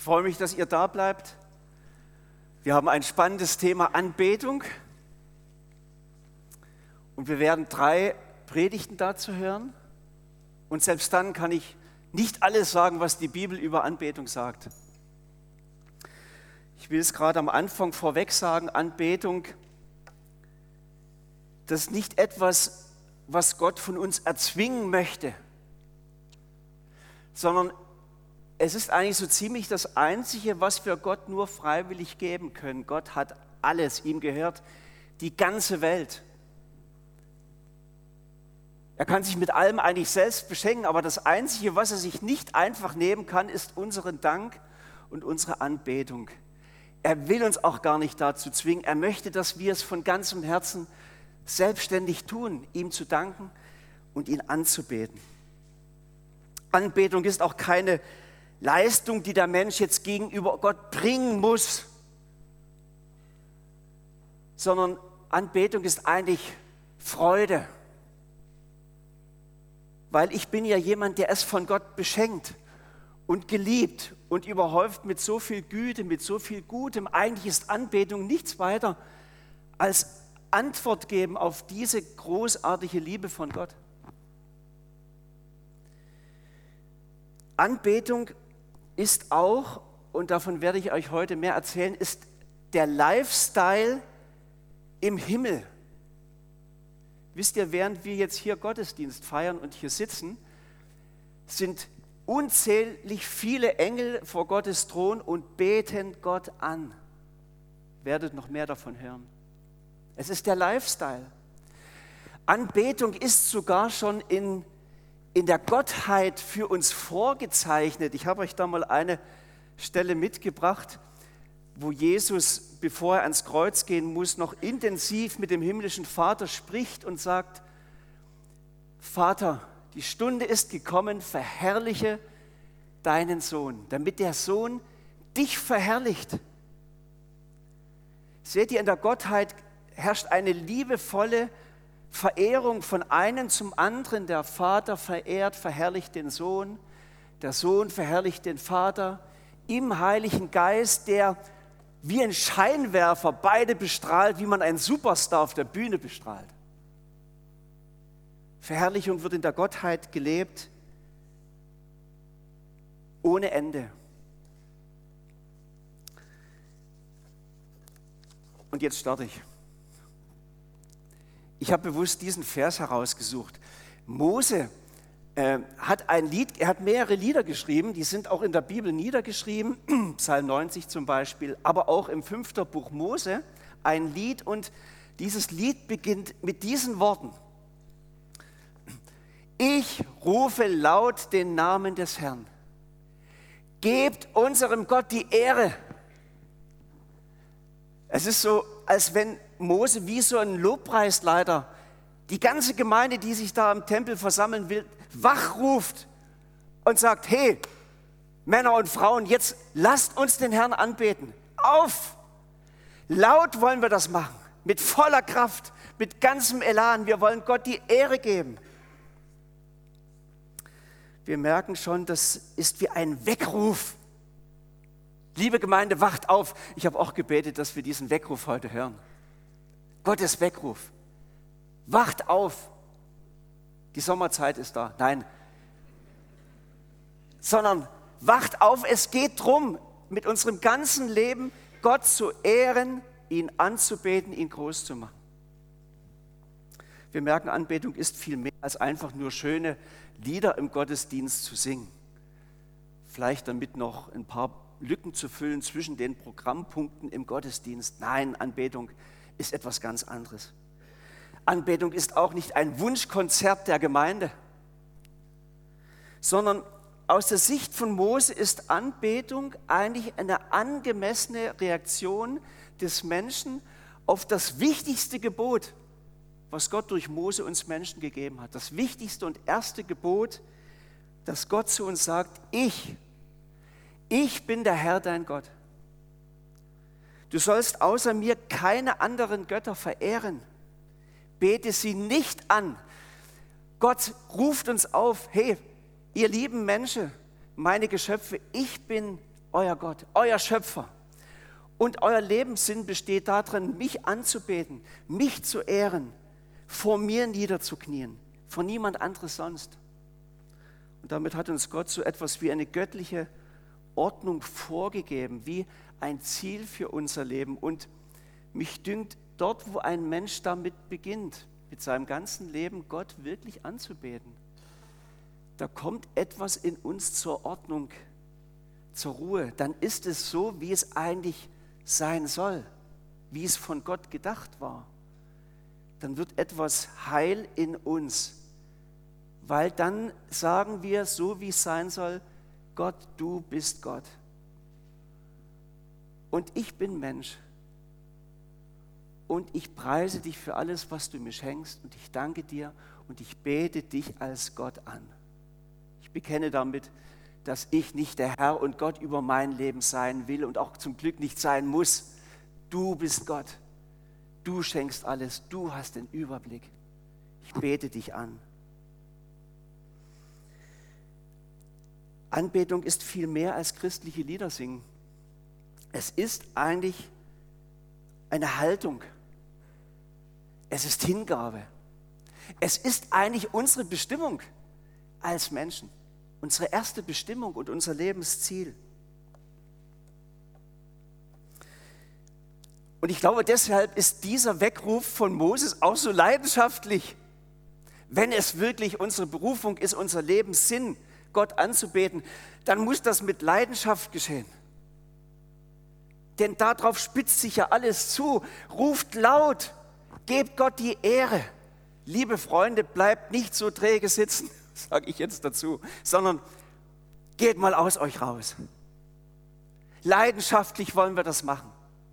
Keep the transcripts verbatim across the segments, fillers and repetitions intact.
freue mich, dass ihr da bleibt. Wir haben ein spannendes Thema Anbetung und wir werden drei Predigten dazu hören. Und selbst dann kann ich nicht alles sagen, was die Bibel über Anbetung sagt. Ich will es gerade am Anfang vorweg sagen, Anbetung, das ist nicht etwas, was Gott von uns erzwingen möchte, sondern es ist eigentlich so ziemlich das Einzige, was wir Gott nur freiwillig geben können. Gott hat alles, ihm gehört die ganze Welt. Er kann sich mit allem eigentlich selbst beschenken, aber das Einzige, was er sich nicht einfach nehmen kann, ist unseren Dank und unsere Anbetung. Er will uns auch gar nicht dazu zwingen. Er möchte, dass wir es von ganzem Herzen selbstständig tun, ihm zu danken und ihn anzubeten. Anbetung ist auch keine Leistung, die der Mensch jetzt gegenüber Gott bringen muss, sondern Anbetung ist eigentlich Freude. Weil ich bin ja jemand, der es von Gott beschenkt und geliebt und überhäuft mit so viel Güte, mit so viel Gutem. Eigentlich ist Anbetung nichts weiter als Antwort geben auf diese großartige Liebe von Gott. Anbetung ist auch, und davon werde ich euch heute mehr erzählen, ist der Lifestyle im Himmel. Wisst ihr, während wir jetzt hier Gottesdienst feiern und hier sitzen, sind unzählig viele Engel vor Gottes Thron und beten Gott an. Werdet noch mehr davon hören. Es ist der Lifestyle. Anbetung ist sogar schon in, in der Gottheit für uns vorgezeichnet. Ich habe euch da mal eine Stelle mitgebracht, wo Jesus, bevor er ans Kreuz gehen muss, noch intensiv mit dem himmlischen Vater spricht und sagt: Vater, die Stunde ist gekommen, verherrliche deinen Sohn, damit der Sohn dich verherrlicht. Seht ihr, in der Gottheit herrscht eine liebevolle Verehrung von einem zum anderen. Der Vater verehrt, verherrlicht den Sohn, der Sohn verherrlicht den Vater im Heiligen Geist, der wie ein Scheinwerfer beide bestrahlt, wie man einen Superstar auf der Bühne bestrahlt. Verherrlichung wird in der Gottheit gelebt, ohne Ende. Und jetzt starte ich. Ich habe bewusst diesen Vers herausgesucht. Mose äh, hat ein Lied, er hat mehrere Lieder geschrieben, die sind auch in der Bibel niedergeschrieben, Psalm neunzig zum Beispiel, aber auch im fünften Buch Mose ein Lied, und dieses Lied beginnt mit diesen Worten: Ich rufe laut den Namen des Herrn. Gebt unserem Gott die Ehre. Es ist so, als wenn Mose wie so ein Lobpreisleiter die ganze Gemeinde, die sich da im Tempel versammeln will, wachruft und sagt: Hey, Männer und Frauen, jetzt lasst uns den Herrn anbeten. Auf! Laut wollen wir das machen, mit voller Kraft, mit ganzem Elan. Wir wollen Gott die Ehre geben. Wir merken schon, das ist wie ein Weckruf. Liebe Gemeinde, wacht auf. Ich habe auch gebetet, dass wir diesen Weckruf heute hören. Gottes Weckruf. Wacht auf. Die Sommerzeit ist da. Nein. Sondern wacht auf. Es geht darum, mit unserem ganzen Leben Gott zu ehren, ihn anzubeten, ihn groß zu machen. Wir merken, Anbetung ist viel mehr als einfach nur schöne Lieder im Gottesdienst zu singen. Vielleicht damit noch ein paar Lücken zu füllen zwischen den Programmpunkten im Gottesdienst. Nein, Anbetung ist etwas ganz anderes. Anbetung ist auch nicht ein Wunschkonzert der Gemeinde, sondern aus der Sicht von Mose ist Anbetung eigentlich eine angemessene Reaktion des Menschen auf das wichtigste Gebot, was Gott durch Mose uns Menschen gegeben hat. Das wichtigste und erste Gebot, dass Gott zu uns sagt: Ich, ich bin der Herr, dein Gott. Du sollst außer mir keine anderen Götter verehren. Bete sie nicht an. Gott ruft uns auf: Hey, ihr lieben Menschen, meine Geschöpfe, ich bin euer Gott, euer Schöpfer. Und euer Lebenssinn besteht darin, mich anzubeten, mich zu ehren, vor mir niederzuknien, vor niemand anderes sonst. Und damit hat uns Gott so etwas wie eine göttliche Ordnung vorgegeben, wie ein Ziel für unser Leben. Und mich dünkt, dort, wo ein Mensch damit beginnt, mit seinem ganzen Leben Gott wirklich anzubeten, da kommt etwas in uns zur Ordnung, zur Ruhe. Dann ist es so, wie es eigentlich sein soll, wie es von Gott gedacht war. Dann wird etwas heil in uns, weil dann sagen wir, so wie es sein soll, Gott, du bist Gott. Und ich bin Mensch. Und ich preise dich für alles, was du mir schenkst. Und ich danke dir und ich bete dich als Gott an. Ich bekenne damit, dass ich nicht der Herr und Gott über mein Leben sein will und auch zum Glück nicht sein muss. Du bist Gott. Du schenkst alles. Du hast den Überblick. Ich bete dich an. Anbetung ist viel mehr als christliche Lieder singen. Es ist eigentlich eine Haltung. Es ist Hingabe. Es ist eigentlich unsere Bestimmung als Menschen. Unsere erste Bestimmung und unser Lebensziel. Und ich glaube, deshalb ist dieser Weckruf von Moses auch so leidenschaftlich. Wenn es wirklich unsere Berufung ist, unser Lebenssinn, Gott anzubeten, dann muss das mit Leidenschaft geschehen. Denn darauf spitzt sich ja alles zu. Ruft laut, gebt Gott die Ehre. Liebe Freunde, bleibt nicht so träge sitzen, sage ich jetzt dazu, sondern geht mal aus euch raus. Leidenschaftlich wollen wir das machen.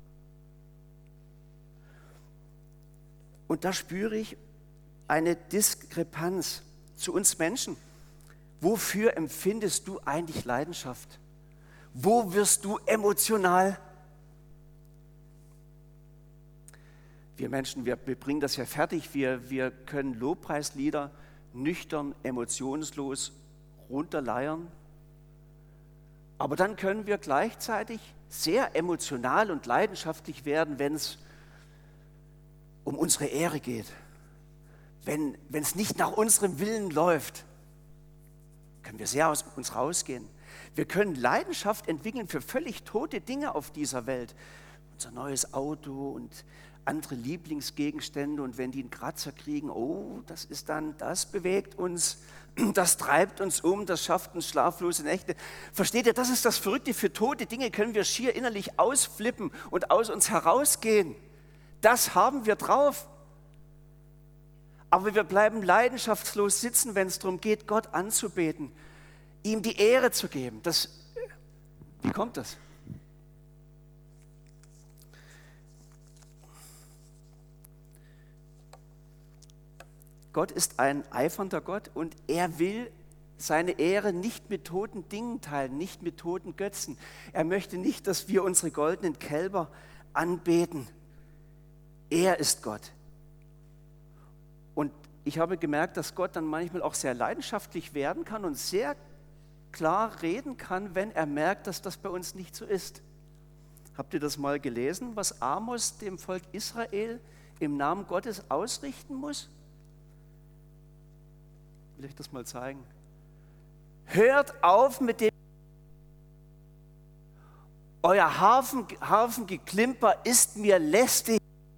Und da spüre ich eine Diskrepanz zu uns Menschen. Wofür empfindest du eigentlich Leidenschaft? Wo wirst du emotional? Wir Menschen, wir, wir bringen das ja fertig. Wir, wir können Lobpreislieder nüchtern, emotionslos runterleiern. Aber dann können wir gleichzeitig sehr emotional und leidenschaftlich werden, wenn es um unsere Ehre geht. Wenn, wenn es nicht nach unserem Willen läuft, können wir sehr aus uns rausgehen. Wir können Leidenschaft entwickeln für völlig tote Dinge auf dieser Welt. Unser neues Auto und andere Lieblingsgegenstände, und wenn die einen Kratzer kriegen, oh, das ist dann, das bewegt uns, das treibt uns um, das schafft uns schlaflose Nächte. Versteht ihr, das ist das Verrückte, für tote Dinge können wir schier innerlich ausflippen und aus uns herausgehen. Das haben wir drauf. Aber wir bleiben leidenschaftslos sitzen, wenn es darum geht, Gott anzubeten, ihm die Ehre zu geben. Das, wie kommt das? Gott ist ein eifernder Gott und er will seine Ehre nicht mit toten Dingen teilen, nicht mit toten Götzen. Er möchte nicht, dass wir unsere goldenen Kälber anbeten. Er ist Gott. Und ich habe gemerkt, dass Gott dann manchmal auch sehr leidenschaftlich werden kann und sehr klar reden kann, wenn er merkt, dass das bei uns nicht so ist. Habt ihr das mal gelesen, was Amos dem Volk Israel im Namen Gottes ausrichten muss? Will ich das mal zeigen? Hört auf mit dem, euer Harfen, Harfengeklimper ist mir lästig.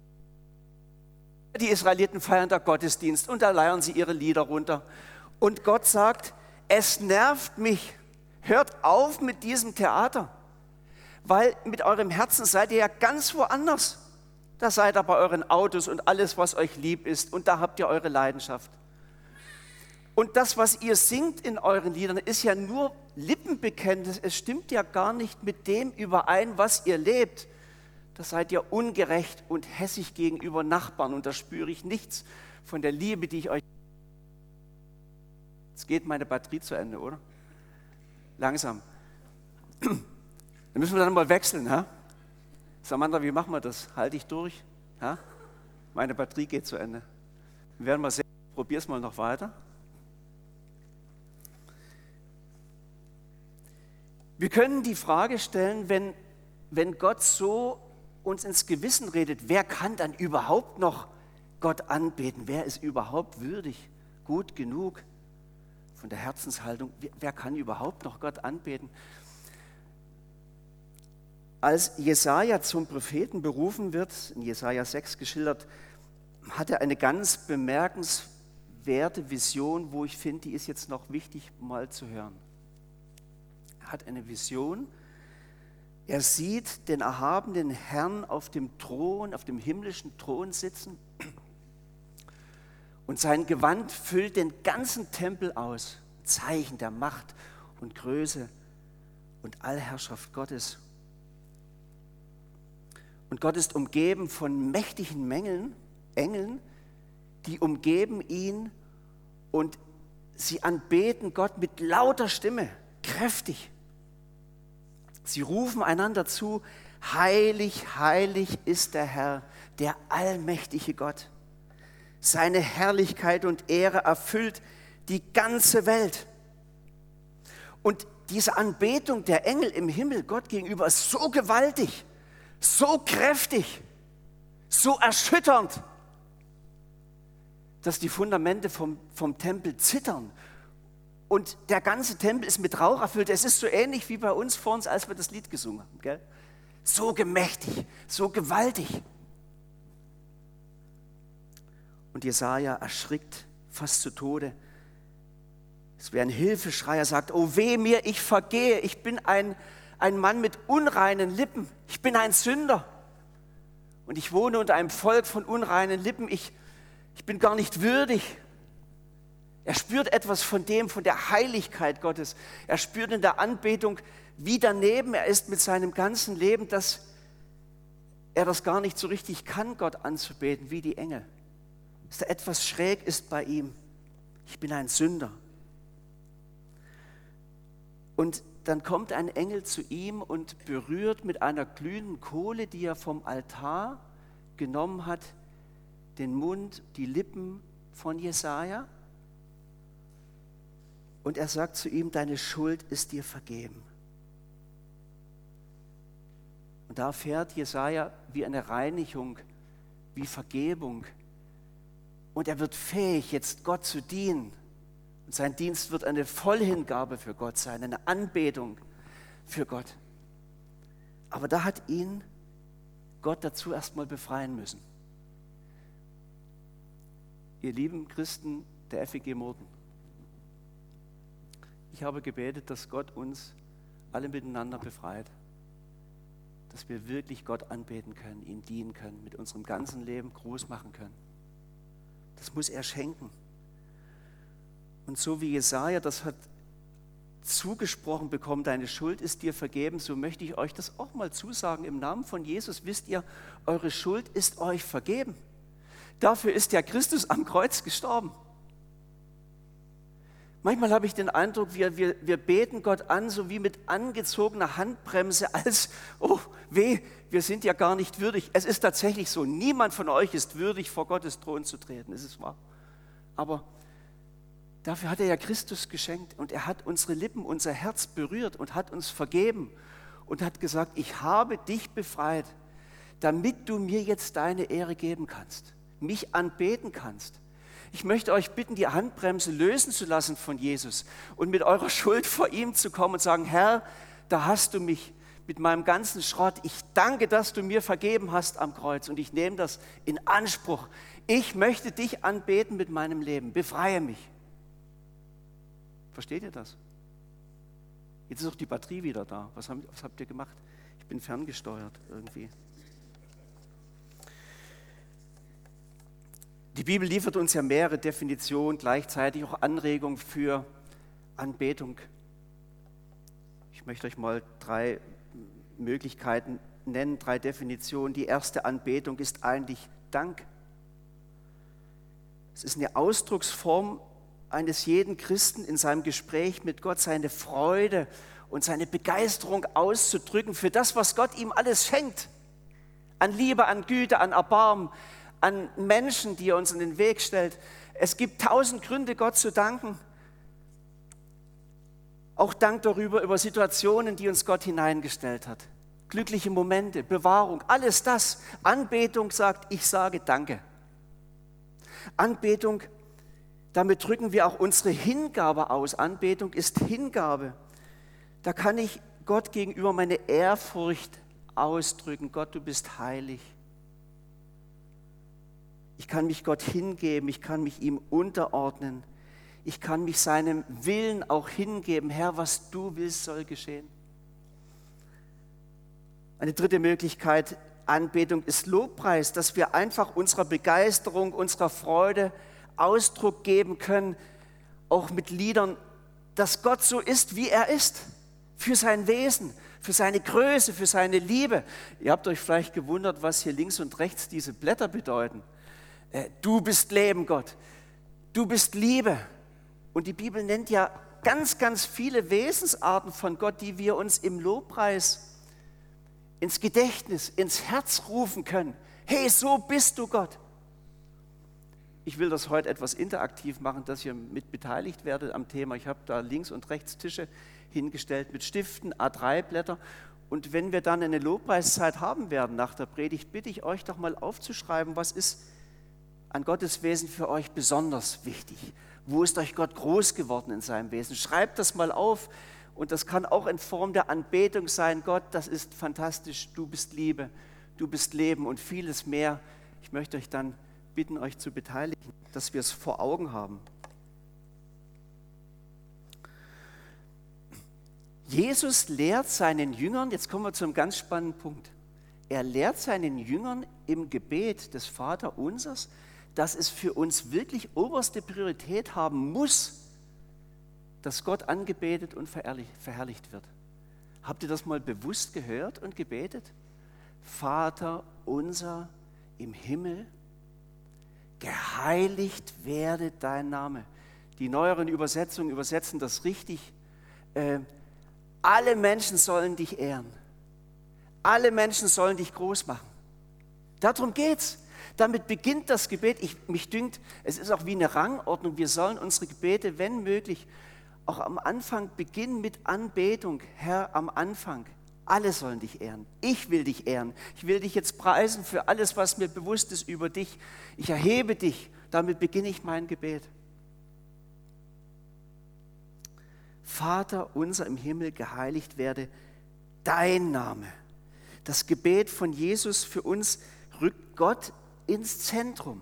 Die Israeliten feiern da Gottesdienst und da leiern sie ihre Lieder runter. Und Gott sagt, es nervt mich. Hört auf mit diesem Theater. Weil mit eurem Herzen seid ihr ja ganz woanders. Da seid ihr bei euren Autos und alles, was euch lieb ist. Und da habt ihr eure Leidenschaft. Und das, was ihr singt in euren Liedern, ist ja nur Lippenbekenntnis. Es stimmt ja gar nicht mit dem überein, was ihr lebt. Da seid ihr ungerecht und hässig gegenüber Nachbarn. Und da spüre ich nichts von der Liebe, die ich euch... Jetzt geht meine Batterie zu Ende, oder? Langsam. Dann müssen wir dann mal wechseln. Ha? Samantha, wie machen wir das? Halte ich durch? Ha? Meine Batterie geht zu Ende. Wir werden mal sehen. Probier es mal noch weiter. Wir können die Frage stellen, wenn, wenn Gott so uns ins Gewissen redet, wer kann dann überhaupt noch Gott anbeten? Wer ist überhaupt würdig, gut genug von der Herzenshaltung? Wer kann überhaupt noch Gott anbeten? Als Jesaja zum Propheten berufen wird, in Jesaja sechs geschildert, hat er eine ganz bemerkenswerte Vision, wo ich finde, die ist jetzt noch wichtig mal zu hören. Er hat eine Vision, er sieht den erhabenen Herrn auf dem Thron, auf dem himmlischen Thron sitzen und sein Gewand füllt den ganzen Tempel aus, Zeichen der Macht und Größe und Allherrschaft Gottes. Und Gott ist umgeben von mächtigen Mengeln, Engeln, die umgeben ihn und sie anbeten Gott mit lauter Stimme, kräftig. Sie rufen einander zu, heilig, heilig ist der Herr, der allmächtige Gott. Seine Herrlichkeit und Ehre erfüllt die ganze Welt. Und diese Anbetung der Engel im Himmel Gott gegenüber ist so gewaltig, so kräftig, so erschütternd, dass die Fundamente vom, vom Tempel zittern. Und der ganze Tempel ist mit Rauch erfüllt. Es ist so ähnlich wie bei uns vor uns, als wir das Lied gesungen haben. Gell? So gemächtig, so gewaltig. Und Jesaja erschrickt fast zu Tode. Es wäre ein Hilfeschrei. Er sagt, oh weh mir, ich vergehe. Ich bin ein, ein Mann mit unreinen Lippen. Ich bin ein Sünder. Und ich wohne unter einem Volk von unreinen Lippen. Ich, ich bin gar nicht würdig. Er spürt etwas von dem, von der Heiligkeit Gottes. Er spürt in der Anbetung, wie daneben er ist mit seinem ganzen Leben, dass er das gar nicht so richtig kann, Gott anzubeten, wie die Engel. Dass da etwas schräg ist bei ihm. Ich bin ein Sünder. Und dann kommt ein Engel zu ihm und berührt mit einer glühenden Kohle, die er vom Altar genommen hat, den Mund, die Lippen von Jesaja. Und er sagt zu ihm, deine Schuld ist dir vergeben. Und da erfährt Jesaja wie eine Reinigung, wie Vergebung. Und er wird fähig, jetzt Gott zu dienen. Und sein Dienst wird eine Vollhingabe für Gott sein, eine Anbetung für Gott. Aber da hat ihn Gott dazu erstmal befreien müssen. Ihr lieben Christen der F E G Murten, ich habe gebetet, dass Gott uns alle miteinander befreit, dass wir wirklich Gott anbeten können, ihm dienen können, mit unserem ganzen Leben groß machen können. Das muss er schenken. Und so wie Jesaja das hat zugesprochen bekommen, deine Schuld ist dir vergeben, so möchte ich euch das auch mal zusagen. Im Namen von Jesus wisst ihr, eure Schuld ist euch vergeben. Dafür ist ja Christus am Kreuz gestorben. Manchmal habe ich den Eindruck, wir, wir, wir beten Gott an, so wie mit angezogener Handbremse, als, oh weh, wir sind ja gar nicht würdig. Es ist tatsächlich so, niemand von euch ist würdig, vor Gottes Thron zu treten, das ist wahr. Aber dafür hat er ja Christus geschenkt und er hat unsere Lippen, unser Herz berührt und hat uns vergeben und hat gesagt, ich habe dich befreit, damit du mir jetzt deine Ehre geben kannst, mich anbeten kannst. Ich möchte euch bitten, die Handbremse lösen zu lassen von Jesus und mit eurer Schuld vor ihm zu kommen und sagen, Herr, da hast du mich mit meinem ganzen Schrott. Ich danke, dass du mir vergeben hast am Kreuz und ich nehme das in Anspruch. Ich möchte dich anbeten mit meinem Leben. Befreie mich. Versteht ihr das? Jetzt ist auch die Batterie wieder da. Was habt, was habt ihr gemacht? Ich bin ferngesteuert irgendwie. Die Bibel liefert uns ja mehrere Definitionen, gleichzeitig auch Anregungen für Anbetung. Ich möchte euch mal drei Möglichkeiten nennen, drei Definitionen. Die erste Anbetung ist eigentlich Dank. Es ist eine Ausdrucksform eines jeden Christen in seinem Gespräch mit Gott, seine Freude und seine Begeisterung auszudrücken für das, was Gott ihm alles schenkt. An Liebe, an Güte, an Erbarmen, an Menschen, die er uns in den Weg stellt. Es gibt tausend Gründe, Gott zu danken. Auch Dank darüber, über Situationen, die uns Gott hineingestellt hat. Glückliche Momente, Bewahrung, alles das. Anbetung sagt, ich sage Danke. Anbetung, damit drücken wir auch unsere Hingabe aus. Anbetung ist Hingabe. Da kann ich Gott gegenüber meine Ehrfurcht ausdrücken. Gott, du bist heilig. Ich kann mich Gott hingeben, ich kann mich ihm unterordnen. Ich kann mich seinem Willen auch hingeben. Herr, was du willst, soll geschehen. Eine dritte Möglichkeit, Anbetung ist Lobpreis, dass wir einfach unserer Begeisterung, unserer Freude Ausdruck geben können, auch mit Liedern, dass Gott so ist, wie er ist, für sein Wesen, für seine Größe, für seine Liebe. Ihr habt euch vielleicht gewundert, was hier links und rechts diese Blätter bedeuten. Du bist Leben, Gott. Du bist Liebe. Und die Bibel nennt ja ganz, ganz viele Wesensarten von Gott, die wir uns im Lobpreis ins Gedächtnis, ins Herz rufen können. Hey, so bist du, Gott. Ich will das heute etwas interaktiv machen, dass ihr mit beteiligt werdet am Thema. Ich habe da links und rechts Tische hingestellt mit Stiften, A drei Blätter. Und wenn wir dann eine Lobpreiszeit haben werden nach der Predigt, bitte ich euch doch mal aufzuschreiben, was ist an Gottes Wesen für euch besonders wichtig? Wo ist euch Gott groß geworden in seinem Wesen? Schreibt das mal auf. Und das kann auch in Form der Anbetung sein. Gott, das ist fantastisch. Du bist Liebe, du bist Leben und vieles mehr. Ich möchte euch dann bitten, euch zu beteiligen, dass wir es vor Augen haben. Jesus lehrt seinen Jüngern, jetzt kommen wir zu einem ganz spannenden Punkt. Er lehrt seinen Jüngern im Gebet des Vaterunsers, dass es für uns wirklich oberste Priorität haben muss, dass Gott angebetet und verherrlicht wird. Habt ihr das mal bewusst gehört und gebetet? Vater unser im Himmel, geheiligt werde dein Name. Die neueren Übersetzungen übersetzen das richtig. Äh, alle Menschen sollen dich ehren. Alle Menschen sollen dich groß machen. Darum geht's. Damit beginnt das Gebet. Ich, mich dünkt, es ist auch wie eine Rangordnung. Wir sollen unsere Gebete, wenn möglich, auch am Anfang beginnen mit Anbetung. Herr, am Anfang. Alle sollen dich ehren. Ich will dich ehren. Ich will dich jetzt preisen für alles, was mir bewusst ist über dich. Ich erhebe dich. Damit beginne ich mein Gebet. Vater unser im Himmel, geheiligt werde dein Name. Das Gebet von Jesus für uns rückt Gott ins Zentrum.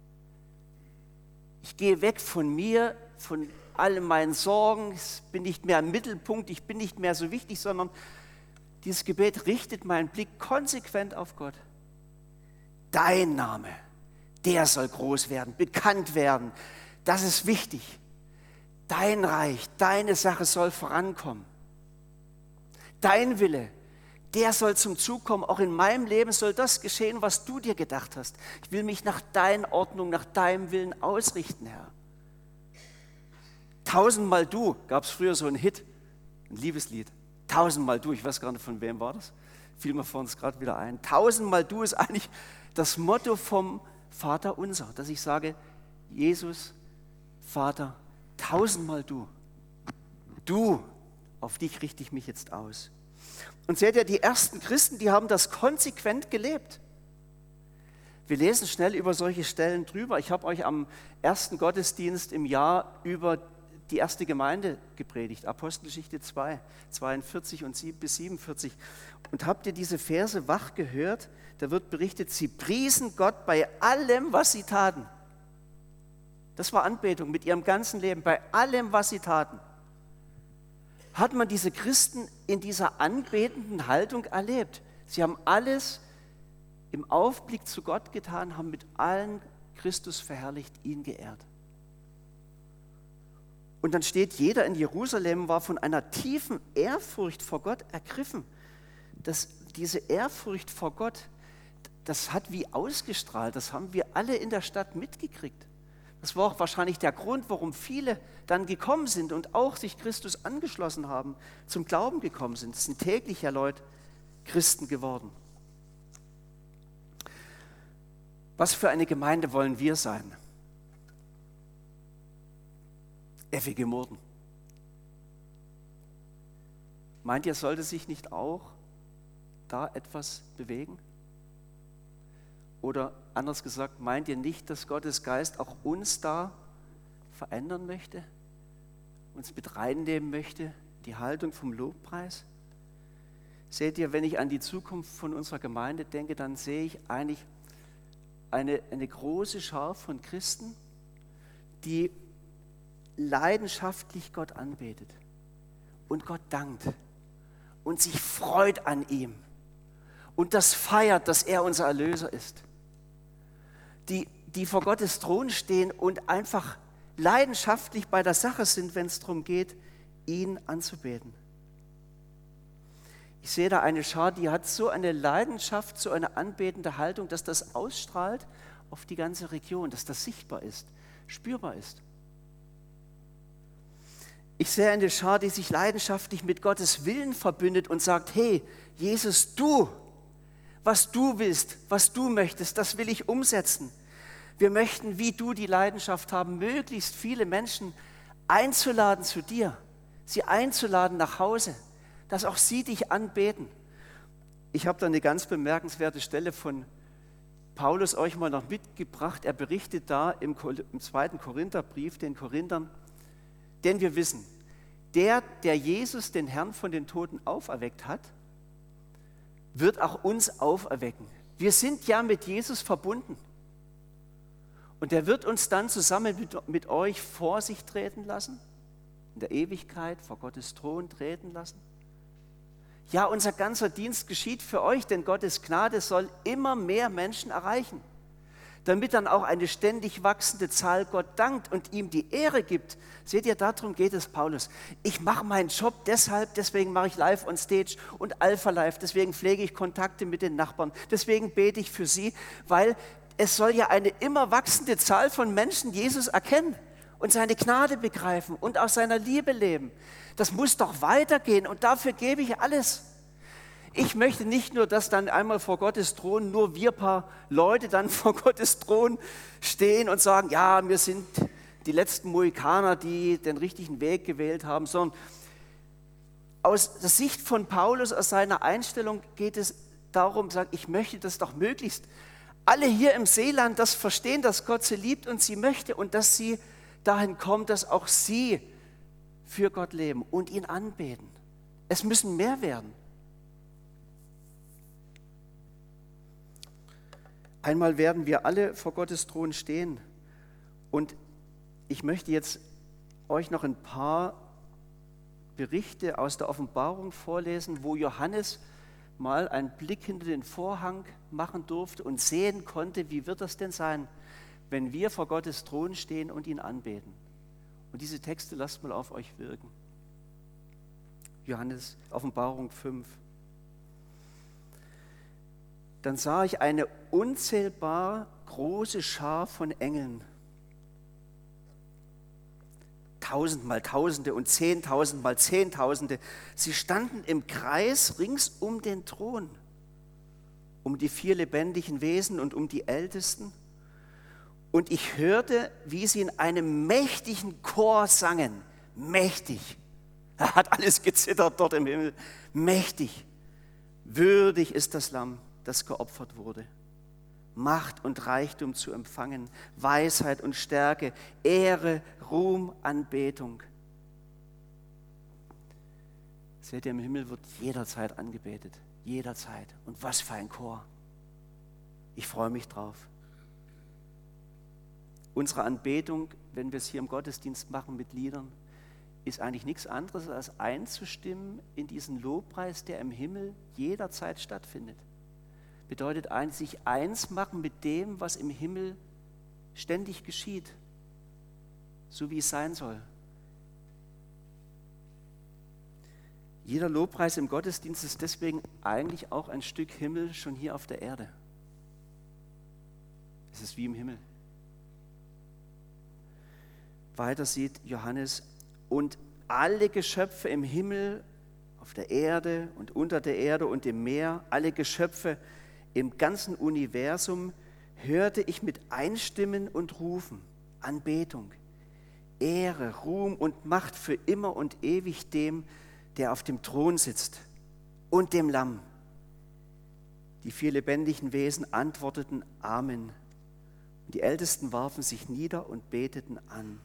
Ich gehe weg von mir, von all meinen Sorgen. Ich bin nicht mehr im Mittelpunkt, ich bin nicht mehr so wichtig, sondern dieses Gebet richtet meinen Blick konsequent auf Gott. Dein Name, der soll groß werden, bekannt werden. Das ist wichtig. Dein Reich, deine Sache soll vorankommen. Dein Wille, der soll zum Zug kommen. Auch in meinem Leben soll das geschehen, was du dir gedacht hast. Ich will mich nach deiner Ordnung, nach deinem Willen ausrichten, Herr. Tausendmal du, gab es früher so einen Hit, ein Liebeslied. Tausendmal du, ich weiß gar nicht, von wem war das. Fiel mir vor uns gerade wieder ein. Tausendmal du ist eigentlich das Motto vom Vater unser, dass ich sage, Jesus, Vater, tausendmal du. Du, auf dich richte ich mich jetzt aus. Und seht ihr, die ersten Christen, die haben das konsequent gelebt. Wir lesen schnell über solche Stellen drüber. Ich habe euch am ersten Gottesdienst im Jahr über die erste Gemeinde gepredigt, Apostelgeschichte zwei, zweiundvierzig und bis siebenundvierzig. Und habt ihr diese Verse wach gehört? Da wird berichtet, sie priesen Gott bei allem, was sie taten. Das war Anbetung mit ihrem ganzen Leben, bei allem, was sie taten. Hat man diese Christen in dieser anbetenden Haltung erlebt. Sie haben alles im Aufblick zu Gott getan, haben mit allen Christus verherrlicht, ihn geehrt. Und dann steht, jeder in Jerusalem war von einer tiefen Ehrfurcht vor Gott ergriffen. Das, diese Ehrfurcht vor Gott, das hat wie ausgestrahlt, das haben wir alle in der Stadt mitgekriegt. Das war auch wahrscheinlich der Grund, warum viele dann gekommen sind und auch sich Christus angeschlossen haben, zum Glauben gekommen sind. Es sind täglich ja Leute Christen geworden. Was für eine Gemeinde wollen wir sein? F E G Murten. Meint ihr, sollte sich nicht auch da etwas bewegen? Oder anders gesagt, meint ihr nicht, dass Gottes Geist auch uns da verändern möchte, uns mit reinnehmen möchte, die Haltung vom Lobpreis? Seht ihr, wenn ich an die Zukunft von unserer Gemeinde denke, dann sehe ich eigentlich eine, eine große Schar von Christen, die leidenschaftlich Gott anbetet und Gott dankt und sich freut an ihm und das feiert, dass er unser Erlöser ist. Die, die vor Gottes Thron stehen und einfach leidenschaftlich bei der Sache sind, wenn es darum geht, ihn anzubeten. Ich sehe da eine Schar, die hat so eine Leidenschaft, so eine anbetende Haltung, dass das ausstrahlt auf die ganze Region, dass das sichtbar ist, spürbar ist. Ich sehe eine Schar, die sich leidenschaftlich mit Gottes Willen verbündet und sagt, hey, Jesus, du, was du willst, was du möchtest, das will ich umsetzen. Wir möchten, wie du, die Leidenschaft haben, möglichst viele Menschen einzuladen zu dir, sie einzuladen nach Hause, dass auch sie dich anbeten. Ich habe da eine ganz bemerkenswerte Stelle von Paulus euch mal noch mitgebracht. Er berichtet da im, im zweiten Korintherbrief den Korinthern, denn wir wissen, der, der Jesus, den Herrn von den Toten auferweckt hat, wird auch uns auferwecken. Wir sind ja mit Jesus verbunden. Und er wird uns dann zusammen mit, mit euch vor sich treten lassen, in der Ewigkeit vor Gottes Thron treten lassen. Ja, unser ganzer Dienst geschieht für euch, denn Gottes Gnade soll immer mehr Menschen erreichen, damit dann auch eine ständig wachsende Zahl Gott dankt und ihm die Ehre gibt. Seht ihr, darum geht es Paulus. Ich mache meinen Job deshalb, deswegen mache ich Live on Stage und Alpha Live, deswegen pflege ich Kontakte mit den Nachbarn, deswegen bete ich für sie, weil es soll ja eine immer wachsende Zahl von Menschen Jesus erkennen und seine Gnade begreifen und aus seiner Liebe leben. Das muss doch weitergehen und dafür gebe ich alles. Ich möchte nicht nur, dass dann einmal vor Gottes Thron nur wir paar Leute dann vor Gottes Thron stehen und sagen, ja, wir sind die letzten Mohikaner, die den richtigen Weg gewählt haben, sondern aus der Sicht von Paulus, aus seiner Einstellung geht es darum, sagt, ich möchte, dass doch möglichst alle hier im Seeland das verstehen, dass Gott sie liebt und sie möchte und dass sie dahin kommt, dass auch sie für Gott leben und ihn anbeten. Es müssen mehr werden. Einmal werden wir alle vor Gottes Thron stehen und ich möchte jetzt euch noch ein paar Berichte aus der Offenbarung vorlesen, wo Johannes mal einen Blick hinter den Vorhang machen durfte und sehen konnte, wie wird das denn sein, wenn wir vor Gottes Thron stehen und ihn anbeten. Und diese Texte lasst mal auf euch wirken. Johannes, Offenbarung fünf. Dann sah ich eine unzählbar große Schar von Engeln. Tausend mal Tausende und Zehntausend mal Zehntausende. Sie standen im Kreis rings um den Thron, um die vier lebendigen Wesen und um die Ältesten. Und ich hörte, wie sie in einem mächtigen Chor sangen. Mächtig. Er hat alles gezittert dort im Himmel. Mächtig. Würdig ist das Lamm, das geopfert wurde. Macht und Reichtum zu empfangen, Weisheit und Stärke, Ehre, Ruhm, Anbetung. Seht ihr, im Himmel wird jederzeit angebetet. Jederzeit. Und was für ein Chor. Ich freue mich drauf. Unsere Anbetung, wenn wir es hier im Gottesdienst machen mit Liedern, ist eigentlich nichts anderes als einzustimmen in diesen Lobpreis, der im Himmel jederzeit stattfindet. Bedeutet eigentlich, sich eins machen mit dem, was im Himmel ständig geschieht, so wie es sein soll. Jeder Lobpreis im Gottesdienst ist deswegen eigentlich auch ein Stück Himmel schon hier auf der Erde. Es ist wie im Himmel. Weiter sieht Johannes, und alle Geschöpfe im Himmel, auf der Erde und unter der Erde und im Meer, alle Geschöpfe im ganzen Universum, hörte ich mit einstimmen und rufen, Anbetung, Ehre, Ruhm und Macht für immer und ewig dem, der auf dem Thron sitzt, und dem Lamm. Die vier lebendigen Wesen antworteten Amen. Und die Ältesten warfen sich nieder und beteten an.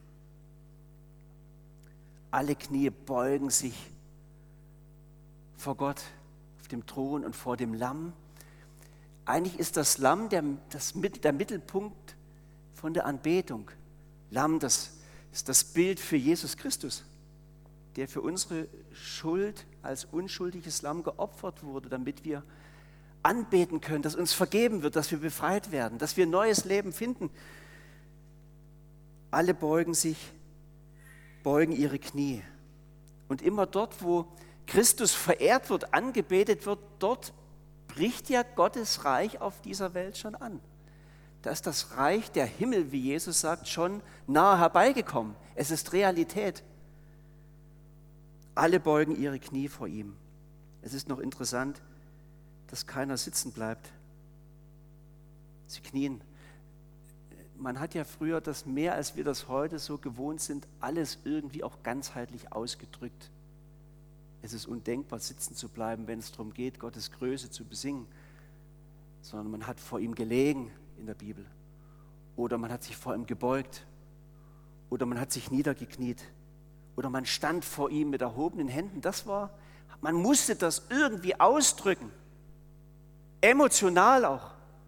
Alle Knie beugen sich vor Gott auf dem Thron und vor dem Lamm. Eigentlich ist das Lamm der, das, der Mittelpunkt von der Anbetung. Lamm, das ist das Bild für Jesus Christus, der für unsere Schuld als unschuldiges Lamm geopfert wurde, damit wir anbeten können, dass uns vergeben wird, dass wir befreit werden, dass wir neues Leben finden. Alle beugen sich, beugen ihre Knie. Und immer dort, wo Christus verehrt wird, angebetet wird, dort bricht ja Gottes Reich auf dieser Welt schon an. Da ist das Reich der Himmel, wie Jesus sagt, schon nahe herbeigekommen. Es ist Realität. Alle beugen ihre Knie vor ihm. Es ist noch interessant, dass keiner sitzen bleibt. Sie knien. Man hat ja früher das mehr, als wir das heute so gewohnt sind, alles irgendwie auch ganzheitlich ausgedrückt. Es ist undenkbar, sitzen zu bleiben, wenn es darum geht, Gottes Größe zu besingen, sondern man hat vor ihm gelegen in der Bibel oder man hat sich vor ihm gebeugt oder man hat sich niedergekniet oder man stand vor ihm mit erhobenen Händen. Das war, man musste das irgendwie ausdrücken, emotional auch.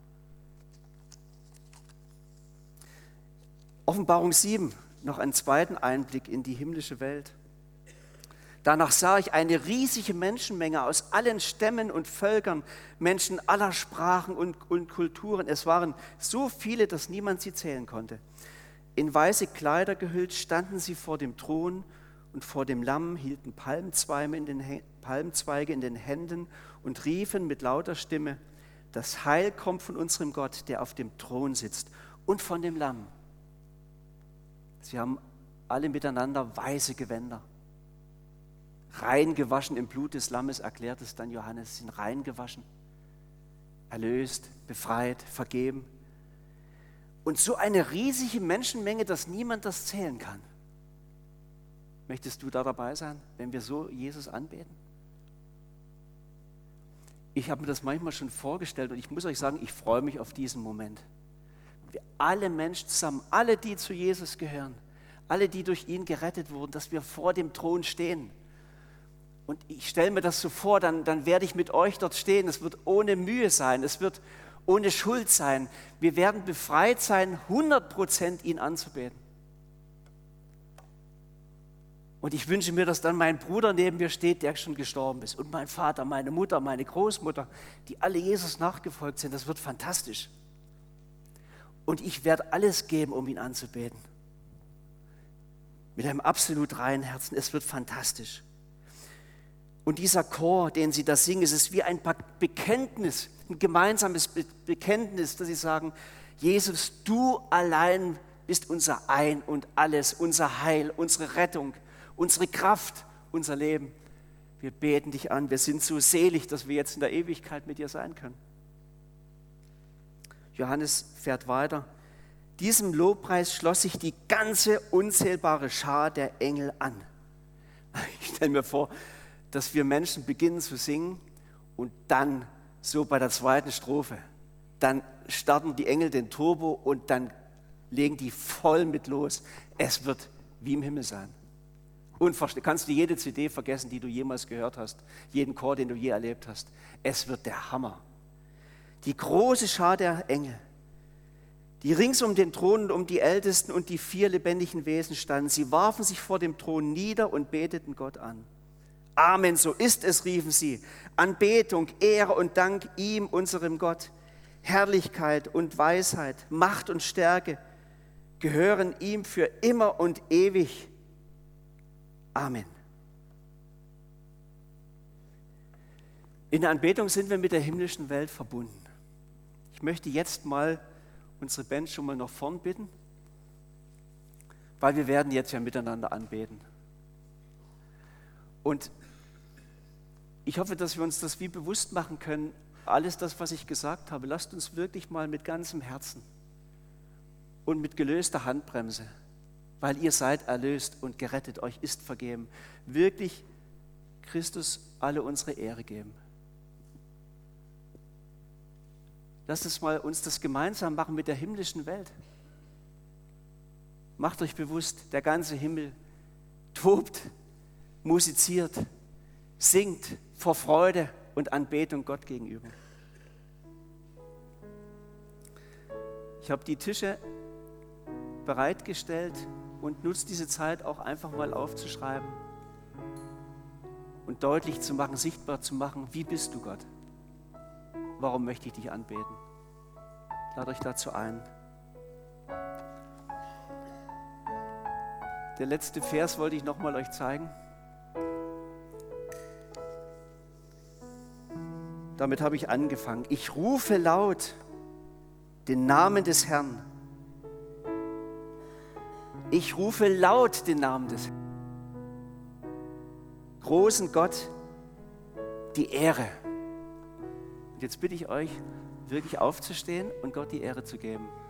Offenbarung sieben, noch einen zweiten Einblick in die himmlische Welt. Danach sah ich eine riesige Menschenmenge aus allen Stämmen und Völkern, Menschen aller Sprachen und, und Kulturen. Es waren so viele, dass niemand sie zählen konnte. In weiße Kleider gehüllt standen sie vor dem Thron und vor dem Lamm, hielten Palmzweige in den, Palmzweige in den Händen und riefen mit lauter Stimme: Das Heil kommt von unserem Gott, der auf dem Thron sitzt, und von dem Lamm. Sie haben alle miteinander weiße Gewänder. Rein gewaschen im Blut des Lammes, erklärt es dann Johannes, sind rein gewaschen, erlöst, befreit, vergeben. Und so eine riesige Menschenmenge, dass niemand das zählen kann. Möchtest du da dabei sein, wenn wir so Jesus anbeten? Ich habe mir das manchmal schon vorgestellt und ich muss euch sagen, ich freue mich auf diesen Moment. Wir alle Menschen zusammen, alle, die zu Jesus gehören, alle, die durch ihn gerettet wurden, dass wir vor dem Thron stehen. Und ich stelle mir das so vor, dann, dann werde ich mit euch dort stehen. Es wird ohne Mühe sein, es wird ohne Schuld sein. Wir werden befreit sein, hundert Prozent ihn anzubeten. Und ich wünsche mir, dass dann mein Bruder neben mir steht, der schon gestorben ist. Und mein Vater, meine Mutter, meine Großmutter, die alle Jesus nachgefolgt sind. Das wird fantastisch. Und ich werde alles geben, um ihn anzubeten. Mit einem absolut reinen Herzen. Es wird fantastisch. Und dieser Chor, den sie da singen, es ist wie ein Bekenntnis, ein gemeinsames Bekenntnis, dass sie sagen: Jesus, du allein bist unser Ein und Alles, unser Heil, unsere Rettung, unsere Kraft, unser Leben. Wir beten dich an. Wir sind so selig, dass wir jetzt in der Ewigkeit mit dir sein können. Johannes fährt weiter. Diesem Lobpreis schloss sich die ganze unzählbare Schar der Engel an. Ich stelle mir vor, dass wir Menschen beginnen zu singen und dann so bei der zweiten Strophe, dann starten die Engel den Turbo und dann legen die voll mit los. Es wird wie im Himmel sein. Unverständlich. Kannst du jede C D vergessen, die du jemals gehört hast, jeden Chor, den du je erlebt hast. Es wird der Hammer. Die große Schar der Engel, die rings um den Thron und um die Ältesten und die vier lebendigen Wesen standen, sie warfen sich vor dem Thron nieder und beteten Gott an. Amen, so ist es, riefen sie. Anbetung, Ehre und Dank ihm, unserem Gott. Herrlichkeit und Weisheit, Macht und Stärke gehören ihm für immer und ewig. Amen. In der Anbetung sind wir mit der himmlischen Welt verbunden. Ich möchte jetzt mal unsere Band schon mal nach vorn bitten, weil wir werden jetzt ja miteinander anbeten. Und ich hoffe, dass wir uns das wie bewusst machen können, alles das, was ich gesagt habe, lasst uns wirklich mal mit ganzem Herzen und mit gelöster Handbremse, weil ihr seid erlöst und gerettet, euch ist vergeben, wirklich Christus alle unsere Ehre geben. Lasst uns mal uns das gemeinsam machen mit der himmlischen Welt. Macht euch bewusst, der ganze Himmel tobt, musiziert, singt vor Freude und Anbetung Gott gegenüber. Ich habe die Tische bereitgestellt und nutze diese Zeit auch einfach mal aufzuschreiben und deutlich zu machen, sichtbar zu machen, wie bist du, Gott? Warum möchte ich dich anbeten? Lade euch dazu ein. Der letzte Vers wollte ich nochmal euch zeigen. Damit habe ich angefangen. Ich rufe laut den Namen des Herrn. Ich rufe laut den Namen des Herrn. Großen Gott die Ehre. Und jetzt bitte ich euch, wirklich aufzustehen und Gott die Ehre zu geben.